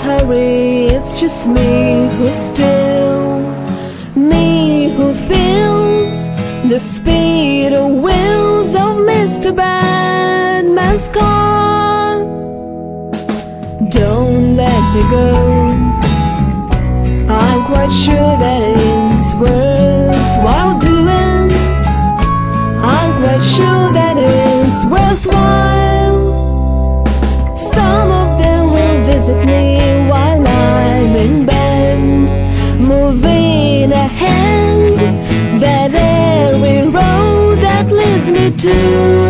hurry, it's just me who's still, me who feels the speed of wheels of Mr. Badman's car. Don't let me go, I'm quite sure that it's worthwhile doing. I'm quite sure that it's worthwhile. Some of them will visit me while I'm in bed, moving a hand that every road that leads me to